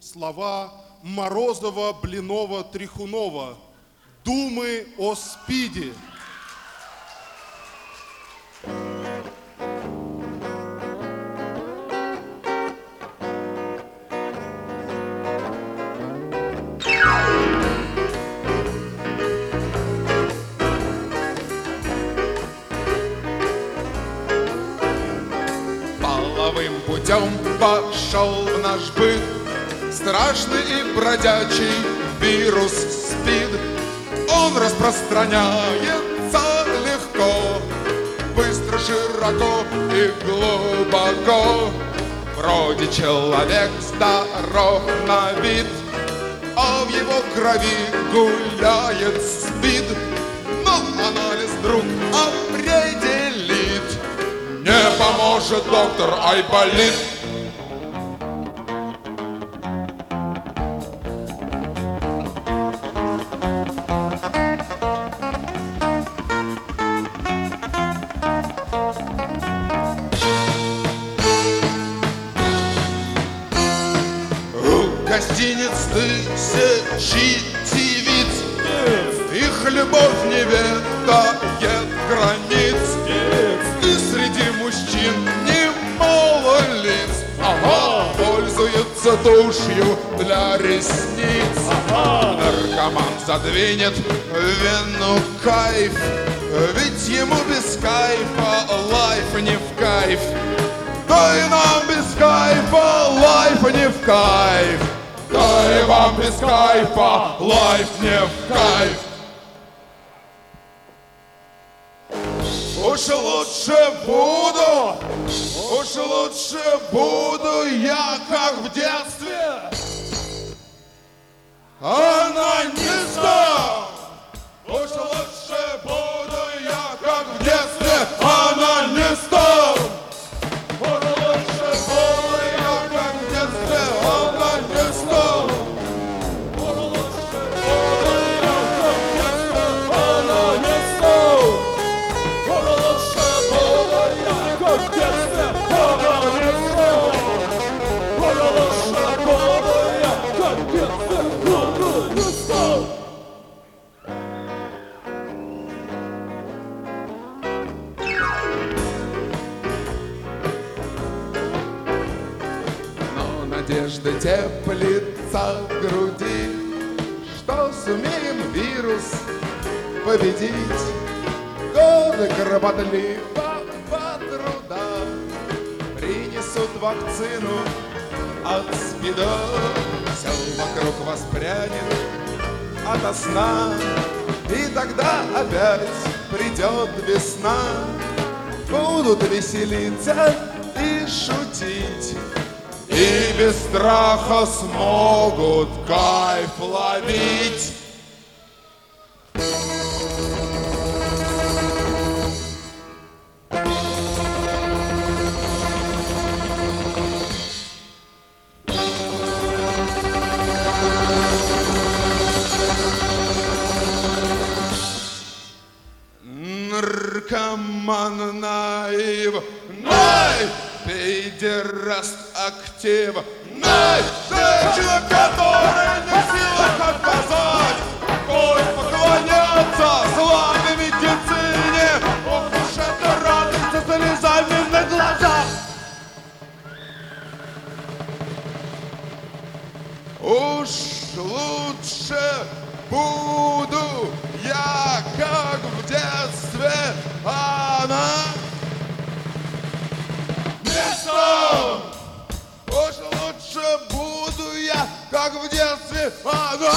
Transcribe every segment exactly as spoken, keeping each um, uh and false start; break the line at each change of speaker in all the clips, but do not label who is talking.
слова Морозова, Блинова, Тряхунова. Думы о СПИДе.
Половым путем пошел в наш быт страшный и бродячий вирус СПИД. Он распространяется легко, быстро, широко и глубоко. Вроде человек здоров на вид, а в его крови гуляет СПИД. Но анализ вдруг определит: не поможет доктор, айболит. Гостиниц тысячи девиц, их любовь не ведает границ. И среди мужчин немало лиц, ага, пользуются тушью для ресниц. Ага. Наркоман задвинет вену кайф, ведь ему без кайфа лайф не в кайф. Да и нам без кайфа лайф не в кайф. Да и вам без кайфа лайф не в кайф. Уж лучше буду, уж лучше буду я, как в детстве, анонистом. Уж лучше буду я, как в детстве, анонистом. Уж лучше буду я, как в детстве, анонистом. Уж лучше буду я, как в детстве, анонистом. Уж лучше буду я, как в детстве, анонистом. Уж лучше буду я, как в детстве, анонистом. Надежда теплится в груди, что сумеем вирус победить. Годы кропотливого труда принесут вакцину от СПИДа. Все вокруг воспрянет ото сна, и тогда опять придет весна. Будут веселиться и шутить, и без страха смогут кайф ловить. Наркоман наив, наив, педераст актив, наив, женщина, которая не в силах отказать, пусть поклонятся славной медицине. Ох уж это радость со слезами на глазах. Уж лучше буду я, как в детстве, она местом. Уж лучше буду я, как в детстве, она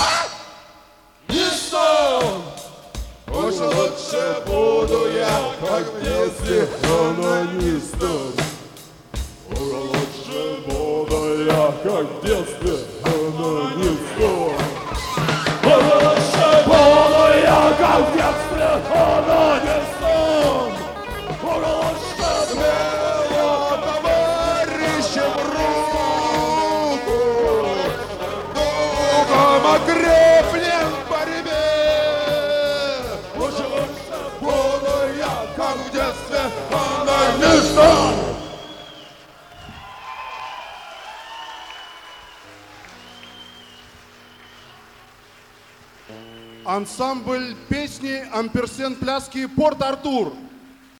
местом. Уж лучше буду я, как в детстве, анонистом. Уж лучше буду я, как в детстве, анонистом. Уж лучше буду я, как в детстве, анонистом. Уж лучше смело товарищем руку, духом окрепнем в борьбе. Уж лучше буду я, как в детстве, анонистом.
Ансамбль песни «Амперсен пляски» Порт-Артур.